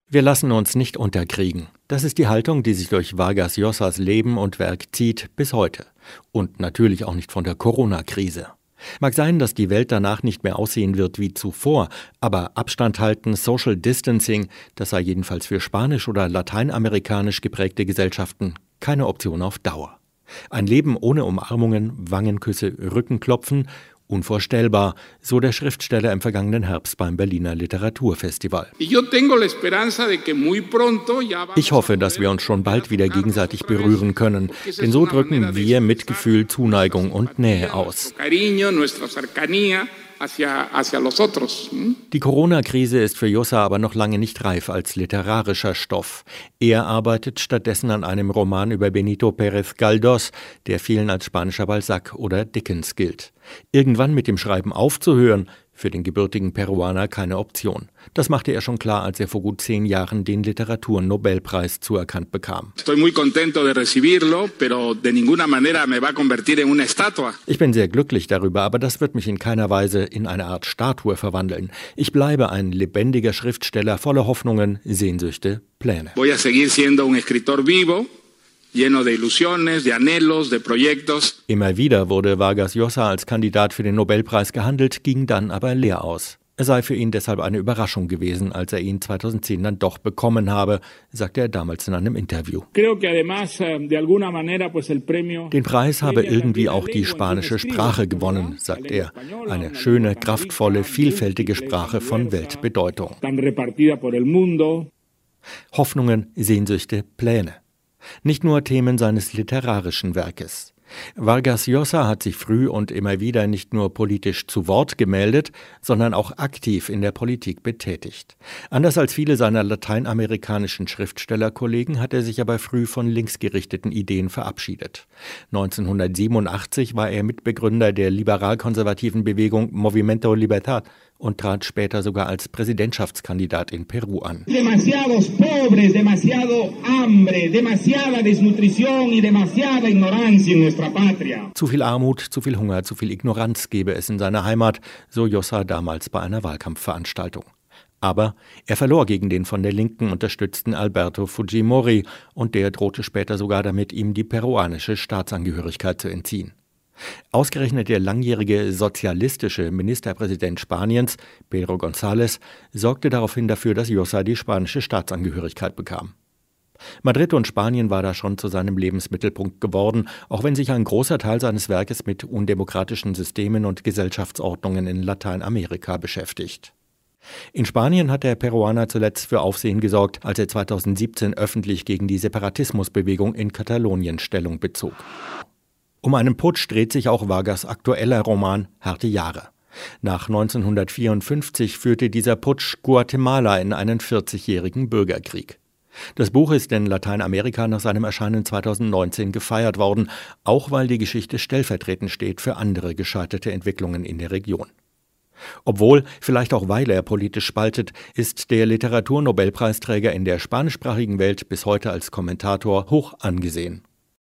Wir lassen uns nicht unterkriegen. Das ist die Haltung, die sich durch Vargas Llosas Leben und Werk zieht bis heute. Und natürlich auch nicht von der Corona-Krise. Mag sein, dass die Welt danach nicht mehr aussehen wird wie zuvor, aber Abstand halten, Social Distancing, das sei jedenfalls für spanisch- oder lateinamerikanisch geprägte Gesellschaften keine Option auf Dauer. Ein Leben ohne Umarmungen, Wangenküsse, Rückenklopfen, unvorstellbar, so der Schriftsteller im vergangenen Herbst beim Berliner Literaturfestival. Ich hoffe, dass wir uns schon bald wieder gegenseitig berühren können, denn so drücken wir Mitgefühl, Zuneigung und Nähe aus. Die Corona-Krise ist für Llosa aber noch lange nicht reif als literarischer Stoff. Er arbeitet stattdessen an einem Roman über Benito Pérez Galdós, der vielen als spanischer Balzac oder Dickens gilt. Irgendwann mit dem Schreiben aufzuhören, für den gebürtigen Peruaner keine Option. Das machte er schon klar, als er vor gut 10 Jahren den Literaturnobelpreis zuerkannt bekam. Ich bin sehr glücklich darüber, aber das wird mich in keiner Weise in eine Art Statue verwandeln. Ich bleibe ein lebendiger Schriftsteller voller Hoffnungen, Sehnsüchte, Pläne. Immer wieder wurde Vargas Llosa als Kandidat für den Nobelpreis gehandelt, ging dann aber leer aus. Es sei für ihn deshalb eine Überraschung gewesen, als er ihn 2010 dann doch bekommen habe, sagte er damals in einem Interview. Den Preis habe irgendwie auch die spanische Sprache gewonnen, sagt er. Eine schöne, kraftvolle, vielfältige Sprache von Weltbedeutung. Hoffnungen, Sehnsüchte, Pläne. Nicht nur Themen seines literarischen Werkes. Vargas Llosa hat sich früh und immer wieder nicht nur politisch zu Wort gemeldet, sondern auch aktiv in der Politik betätigt. Anders als viele seiner lateinamerikanischen Schriftstellerkollegen hat er sich aber früh von linksgerichteten Ideen verabschiedet. 1987 war er Mitbegründer der liberal-konservativen Bewegung Movimiento Libertad und trat später sogar als Präsidentschaftskandidat in Peru an. Demasiados pobres, demasiado hambre, demasiada desnutrición y demasiada ignorancia en nuestra patria. Zu viel Armut, zu viel Hunger, zu viel Ignoranz gebe es in seiner Heimat, so Llosa damals bei einer Wahlkampfveranstaltung. Aber er verlor gegen den von der Linken unterstützten Alberto Fujimori und der drohte später sogar damit, ihm die peruanische Staatsangehörigkeit zu entziehen. Ausgerechnet der langjährige sozialistische Ministerpräsident Spaniens, Pedro González, sorgte daraufhin dafür, dass Llosa die spanische Staatsangehörigkeit bekam. Madrid und Spanien war da schon zu seinem Lebensmittelpunkt geworden, auch wenn sich ein großer Teil seines Werkes mit undemokratischen Systemen und Gesellschaftsordnungen in Lateinamerika beschäftigt. In Spanien hat der Peruaner zuletzt für Aufsehen gesorgt, als er 2017 öffentlich gegen die Separatismusbewegung in Katalonien Stellung bezog. Um einen Putsch dreht sich auch Vargas' aktueller Roman Harte Jahre. Nach 1954 führte dieser Putsch Guatemala in einen 40-jährigen Bürgerkrieg. Das Buch ist in Lateinamerika nach seinem Erscheinen 2019 gefeiert worden, auch weil die Geschichte stellvertretend steht für andere gescheiterte Entwicklungen in der Region. Obwohl, vielleicht auch weil er politisch spaltet, ist der Literaturnobelpreisträger in der spanischsprachigen Welt bis heute als Kommentator hoch angesehen.